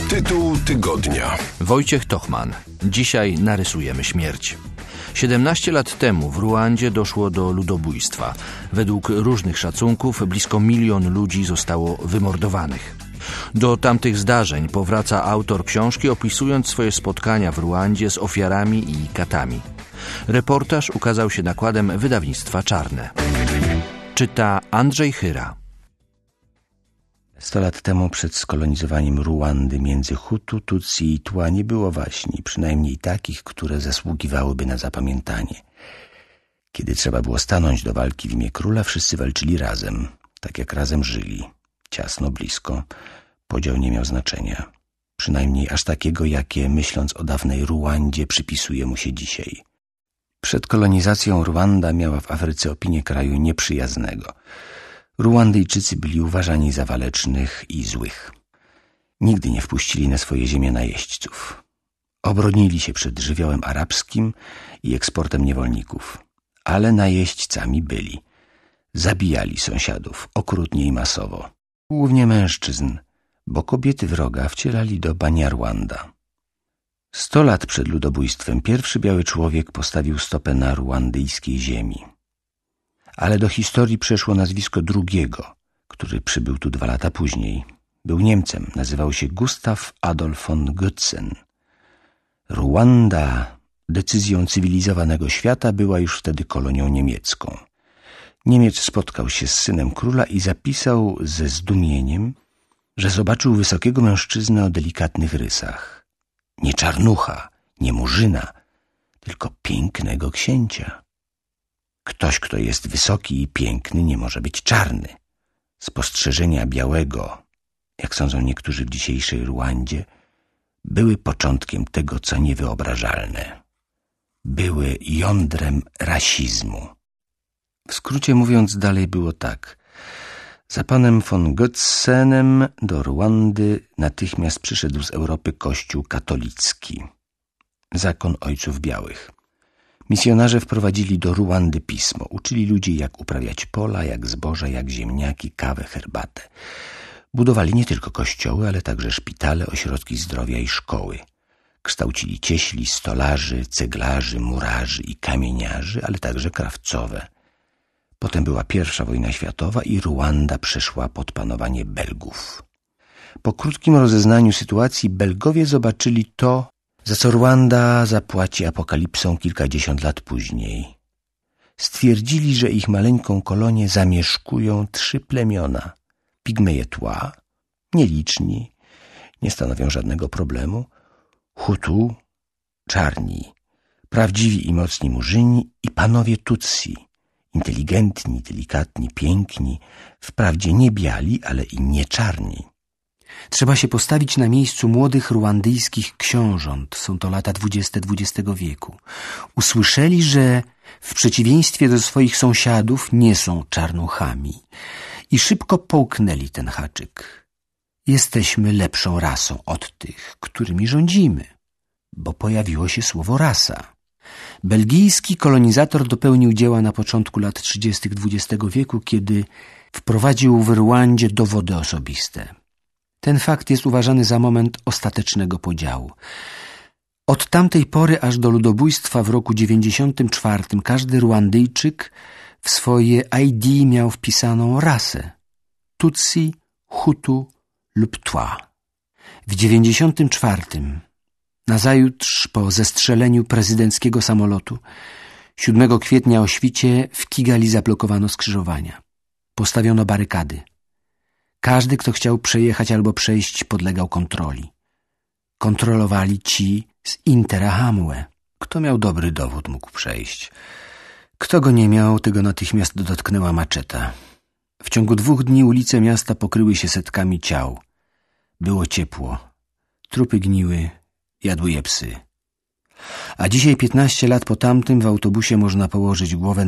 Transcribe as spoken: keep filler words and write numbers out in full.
Tytuł tygodnia. Wojciech Tochman. Dzisiaj narysujemy śmierć. siedemnaście lat temu w Ruandzie doszło do ludobójstwa. Według różnych szacunków blisko milion ludzi zostało wymordowanych. Do tamtych zdarzeń powraca autor książki, opisując swoje spotkania w Ruandzie z ofiarami i katami. Reportaż ukazał się nakładem wydawnictwa Czarne. Czyta Andrzej Chyra. Sto lat temu przed skolonizowaniem Ruandy między Hutu, Tutsi i Twa nie było waśni, przynajmniej takich, które zasługiwałyby na zapamiętanie. Kiedy trzeba było stanąć do walki w imię króla, wszyscy walczyli razem, tak jak razem żyli. Ciasno, blisko. Podział nie miał znaczenia. Przynajmniej aż takiego, jakie, myśląc o dawnej Ruandzie, przypisuje mu się dzisiaj. Przed kolonizacją Ruanda miała w Afryce opinię kraju nieprzyjaznego. Ruandyjczycy byli uważani za walecznych i złych. Nigdy nie wpuścili na swoje ziemię najeźdźców. Obronili się przed żywiołem arabskim i eksportem niewolników. Ale najeźdźcami byli. Zabijali sąsiadów, okrutnie i masowo. Głównie mężczyzn, bo kobiety wroga wcielali do Banyarwanda. Sto lat przed ludobójstwem pierwszy biały człowiek postawił stopę na ruandyjskiej ziemi. Ale do historii przeszło nazwisko drugiego, który przybył tu dwa lata później. Był Niemcem, nazywał się Gustav Adolf von Götzen. Ruanda, decyzją cywilizowanego świata, była już wtedy kolonią niemiecką. Niemiec spotkał się z synem króla i zapisał ze zdumieniem, że zobaczył wysokiego mężczyznę o delikatnych rysach. Nie czarnucha, nie murzyna, tylko pięknego księcia. Ktoś, kto jest wysoki i piękny, nie może być czarny. Spostrzeżenia białego, jak sądzą niektórzy w dzisiejszej Ruandzie, były początkiem tego, co niewyobrażalne. Były jądrem rasizmu. W skrócie mówiąc, dalej było tak. Za panem von Götzenem do Ruandy natychmiast przyszedł z Europy Kościół katolicki. Zakon ojców białych. Misjonarze wprowadzili do Ruandy pismo. Uczyli ludzi, jak uprawiać pola, jak zboże, jak ziemniaki, kawę, herbatę. Budowali nie tylko kościoły, ale także szpitale, ośrodki zdrowia i szkoły. Kształcili cieśli, stolarzy, ceglarzy, murarzy i kamieniarzy, ale także krawcowe. Potem była pierwsza wojna światowa i Ruanda przeszła pod panowanie Belgów. Po krótkim rozeznaniu sytuacji Belgowie zobaczyli to, za co Ruanda zapłaci apokalipsą kilkadziesiąt lat później. Stwierdzili, że ich maleńką kolonię zamieszkują trzy plemiona. Pigmeje Twa, nieliczni, nie stanowią żadnego problemu. Hutu, czarni, prawdziwi i mocni murzyni i panowie Tutsi, inteligentni, delikatni, piękni, wprawdzie nie biali, ale i nie czarni. Trzeba się postawić na miejscu młodych ruandyjskich książąt, są to lata dwudzieste dwudziestego wieku. Usłyszeli, że w przeciwieństwie do swoich sąsiadów nie są czarnuchami i szybko połknęli ten haczyk. Jesteśmy lepszą rasą od tych, którymi rządzimy, bo pojawiło się słowo rasa. Belgijski kolonizator dopełnił dzieła na początku lat trzydziestych dwudziestego wieku, kiedy wprowadził w Ruandzie dowody osobiste. Ten fakt jest uważany za moment ostatecznego podziału. Od tamtej pory aż do ludobójstwa w roku dziewięćdziesiątym czwartym każdy Ruandyjczyk w swoje I D miał wpisaną rasę – Tutsi, Hutu lub Twa. W dziewięćdziesiątym czwartym, nazajutrz po zestrzeleniu prezydenckiego samolotu, siódmego kwietnia o świcie w Kigali zablokowano skrzyżowania. Postawiono barykady. Każdy, kto chciał przejechać albo przejść, podlegał kontroli. Kontrolowali ci z Interahamwe. Kto miał dobry dowód, mógł przejść. Kto go nie miał, tego natychmiast dotknęła maczeta. W ciągu dwóch dni ulice miasta pokryły się setkami ciał. Było ciepło. Trupy gniły, jadły je psy. A dzisiaj, piętnaście lat po tamtym, w autobusie można położyć głowę